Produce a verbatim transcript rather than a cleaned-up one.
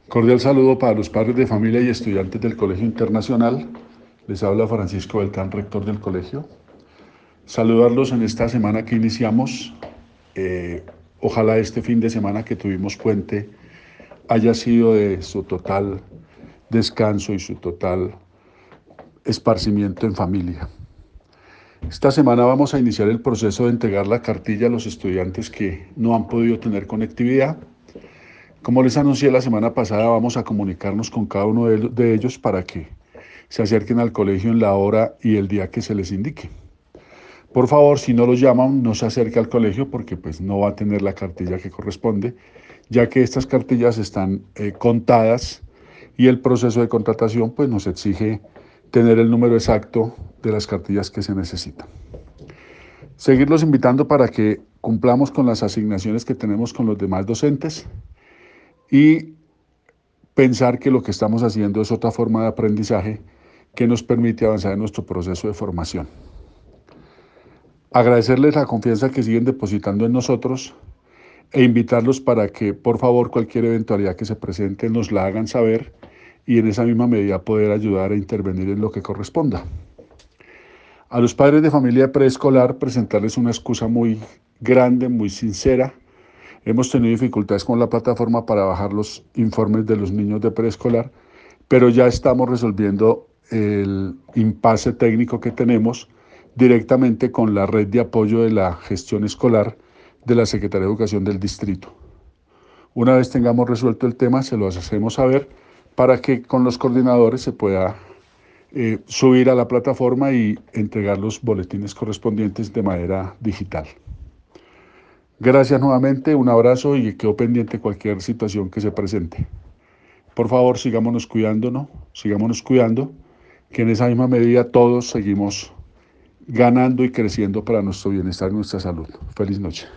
Cordial saludo para los padres de familia y estudiantes del Colegio Internacional. Les habla Francisco Beltrán, rector del colegio. Saludarlos en esta semana que iniciamos. Eh, ojalá este fin de semana que tuvimos puente haya sido de su total descanso y su total esparcimiento en familia. Esta semana vamos a iniciar el proceso de entregar la cartilla a los estudiantes que no han podido tener conectividad. Como les anuncié la semana pasada, vamos a comunicarnos con cada uno de ellos para que se acerquen al colegio en la hora y el día que se les indique. Por favor, si no los llaman, no se acerque al colegio porque pues no va a tener la cartilla que corresponde, ya que estas cartillas están eh, contadas y el proceso de contratación pues nos exige tener el número exacto de las cartillas que se necesitan. Seguirlos invitando para que cumplamos con las asignaciones que tenemos con los demás docentes y pensar que lo que estamos haciendo es otra forma de aprendizaje que nos permite avanzar en nuestro proceso de formación. Agradecerles la confianza que siguen depositando en nosotros e invitarlos para que, por favor, cualquier eventualidad que se presente nos la hagan saber y en esa misma medida poder ayudar a intervenir en lo que corresponda. A los padres de familia preescolar presentarles una excusa muy grande, muy sincera. Hemos tenido dificultades con la plataforma para bajar los informes de los niños de preescolar, pero ya estamos resolviendo el impasse técnico que tenemos directamente con la red de apoyo de la gestión escolar de la Secretaría de Educación del distrito. Una vez tengamos resuelto el tema, se lo hacemos saber para que con los coordinadores se pueda eh, subir a la plataforma y entregar los boletines correspondientes de manera digital. Gracias nuevamente, un abrazo y quedo pendiente cualquier situación que se presente. Por favor, sigámonos cuidándonos, sigámonos cuidando, que en esa misma medida todos seguimos ganando y creciendo para nuestro bienestar y nuestra salud. Feliz noche.